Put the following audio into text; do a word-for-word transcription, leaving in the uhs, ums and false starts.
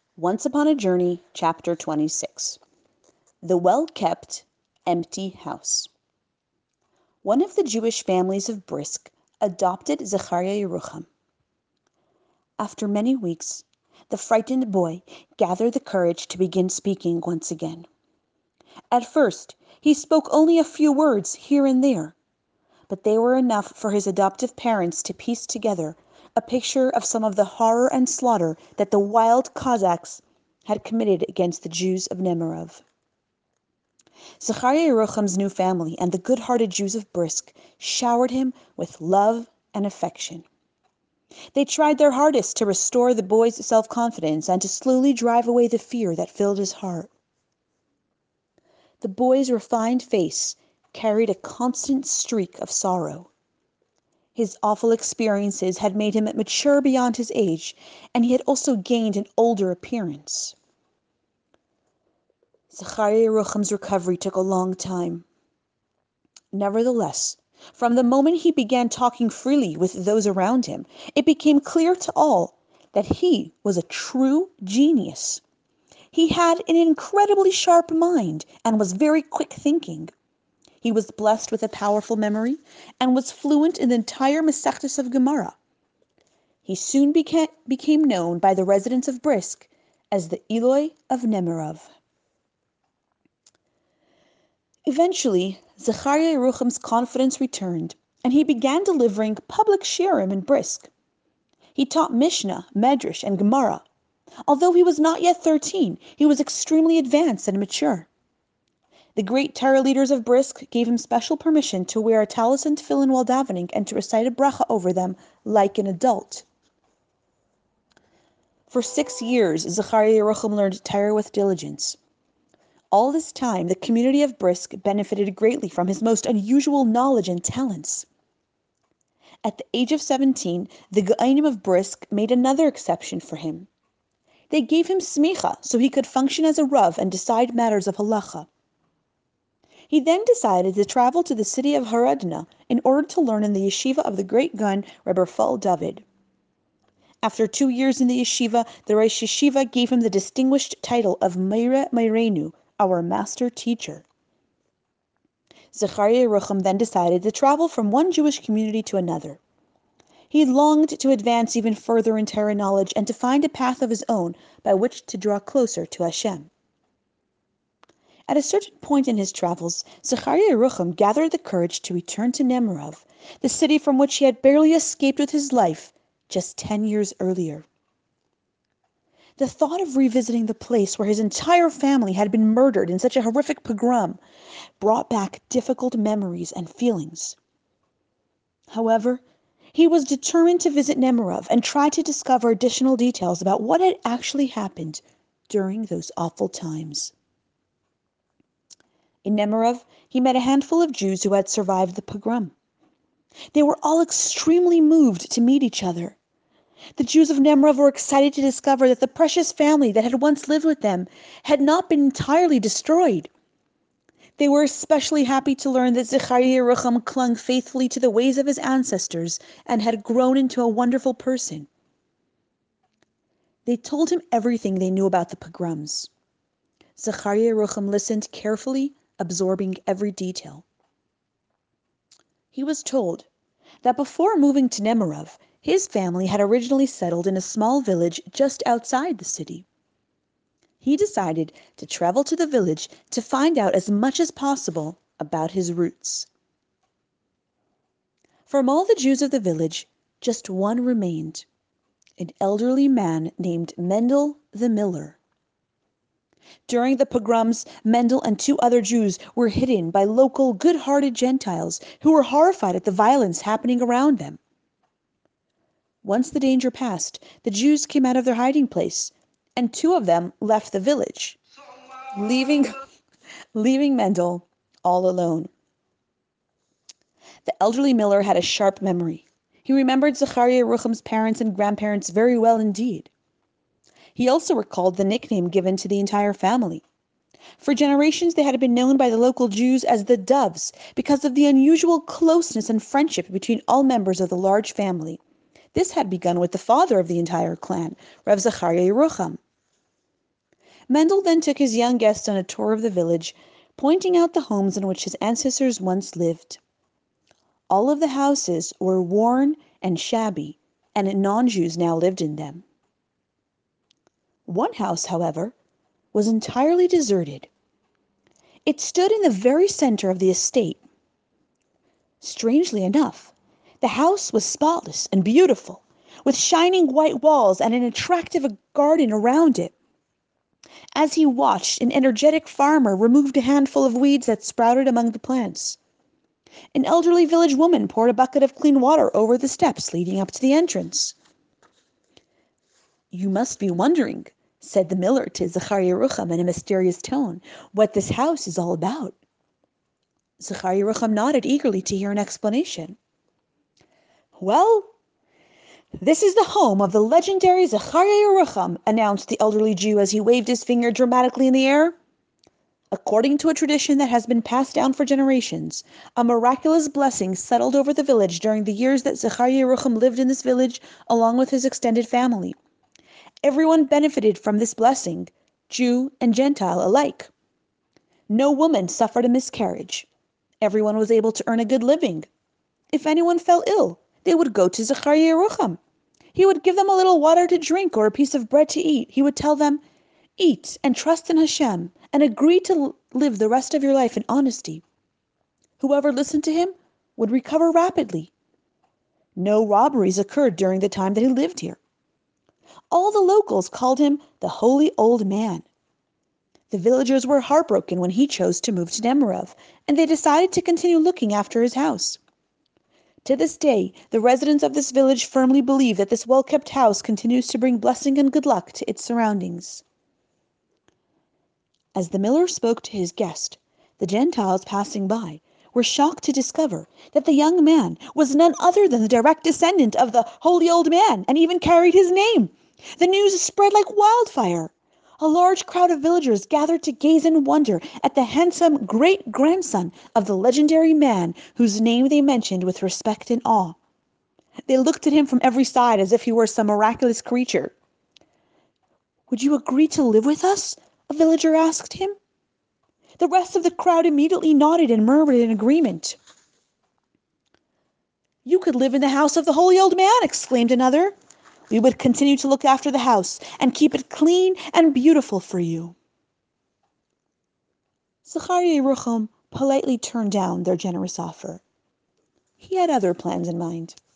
Once Upon a Journey, Chapter twenty-six. The Well-Kept, Empty House. One of the Jewish families of Brisk adopted Zechariah Yerucham. After many weeks, the frightened boy gathered the courage to begin speaking once again. At first, he spoke only a few words here and there, but they were enough for his adoptive parents to piece together a picture of some of the horror and slaughter that the wild Cossacks had committed against the Jews of Nemirov. Zechariah Yerucham's new family and the good-hearted Jews of Brisk showered him with love and affection. They tried their hardest to restore the boy's self-confidence and to slowly drive away the fear that filled his heart. The boy's refined face carried a constant streak of sorrow. His awful experiences had made him mature beyond his age, and he had also gained an older appearance. Zechariah Yerucham's recovery took a long time. Nevertheless, from the moment he began talking freely with those around him, it became clear to all that he was a true genius. He had an incredibly sharp mind and was very quick thinking. He was blessed with a powerful memory and was fluent in the entire Masechtas of Gemara. He soon beca- became known by the residents of Brisk as the Eloi of Nemirov. Eventually, Zechariah Yerucham's confidence returned, and he began delivering public shiurim in Brisk. He taught Mishnah, Medrash, and Gemara. Although he was not yet thirteen, he was extremely advanced and mature. The great Torah leaders of Brisk gave him special permission to wear a talis and tefillin while davening and to recite a bracha over them like an adult. For six years, Zechariah Yerucham learned Torah with diligence. All this time, the community of Brisk benefited greatly from his most unusual knowledge and talents. At the age of seventeen, the Geonim of Brisk made another exception for him. They gave him smicha so he could function as a rav and decide matters of halacha. He then decided to travel to the city of Haradna in order to learn in the yeshiva of the great gun Rebbe Rafal David. After two years in the yeshiva, the Rosh Yeshiva gave him the distinguished title of Meire Meirenu, our master teacher. Zechariah Yerucham then decided to travel from one Jewish community to another. He longed to advance even further in Torah knowledge and to find a path of his own by which to draw closer to Hashem. At a certain point in his travels, Zechariah Yerucham gathered the courage to return to Nemirov, the city from which he had barely escaped with his life just ten years earlier. The thought of revisiting the place where his entire family had been murdered in such a horrific pogrom brought back difficult memories and feelings. However, he was determined to visit Nemirov and try to discover additional details about what had actually happened during those awful times. In Nemirov, he met a handful of Jews who had survived the pogrom. They were all extremely moved to meet each other. The Jews of Nemirov were excited to discover that the precious family that had once lived with them had not been entirely destroyed. They were especially happy to learn that Zechariah Yerucham clung faithfully to the ways of his ancestors and had grown into a wonderful person. They told him everything they knew about the pogroms. Zechariah Yerucham listened carefully, absorbing every detail. He was told that before moving to Nemirov, his family had originally settled in a small village just outside the city. He decided to travel to the village to find out as much as possible about his roots. From all the Jews of the village, just one remained, an elderly man named Mendel the Miller. During the pogroms, Mendel and two other Jews were hidden by local good-hearted Gentiles who were horrified at the violence happening around them. Once the danger passed, the Jews came out of their hiding place, and two of them left the village, leaving, leaving Mendel all alone. The elderly Miller had a sharp memory. He remembered Zechariah Yerucham's parents and grandparents very well indeed. He also recalled the nickname given to the entire family. For generations they had been known by the local Jews as the Doves because of the unusual closeness and friendship between all members of the large family. This had begun with the father of the entire clan, Rev Zechariah Yerucham. Mendel then took his young guest on a tour of the village, pointing out the homes in which his ancestors once lived. All of the houses were worn and shabby, and non-Jews now lived in them. One house, however, was entirely deserted. It stood in the very center of the estate. Strangely enough, the house was spotless and beautiful, with shining white walls and an attractive garden around it. As he watched, an energetic farmer removed a handful of weeds that sprouted among the plants. An elderly village woman poured a bucket of clean water over the steps leading up to the entrance. "You must be wondering," said the miller to Zechariah Yerucham in a mysterious tone, "what this house is all about." Zechariah Yerucham nodded eagerly to hear an explanation. "Well, this is the home of the legendary Zechariah Yerucham," announced the elderly Jew as he waved his finger dramatically in the air. According to a tradition that has been passed down for generations, a miraculous blessing settled over the village during the years that Zechariah Yerucham lived in this village along with his extended family. Everyone benefited from this blessing, Jew and Gentile alike. No woman suffered a miscarriage. Everyone was able to earn a good living. If anyone fell ill, they would go to Zechariah Yerucham. He would give them a little water to drink or a piece of bread to eat. He would tell them, "Eat and trust in Hashem and agree to live the rest of your life in honesty." Whoever listened to him would recover rapidly. No robberies occurred during the time that he lived here. All the locals called him the Holy Old Man. The villagers were heartbroken when he chose to move to Nemirov, and they decided to continue looking after his house. To this day, the residents of this village firmly believe that this well-kept house continues to bring blessing and good luck to its surroundings. As the miller spoke to his guest, the Gentiles passing by were shocked to discover that the young man was none other than the direct descendant of the Holy Old Man, and even carried his name. The news spread like wildfire. A large crowd of villagers gathered to gaze in wonder at the handsome great-grandson of the legendary man whose name they mentioned with respect and awe. They looked at him from every side as if he were some miraculous creature. "Would you agree to live with us?" a villager asked him. The rest of the crowd immediately nodded and murmured in agreement. "You could live in the house of the Holy Old Man," exclaimed another. "We would continue to look after the house and keep it clean and beautiful for you." Zechariah Yerucham politely turned down their generous offer. He had other plans in mind.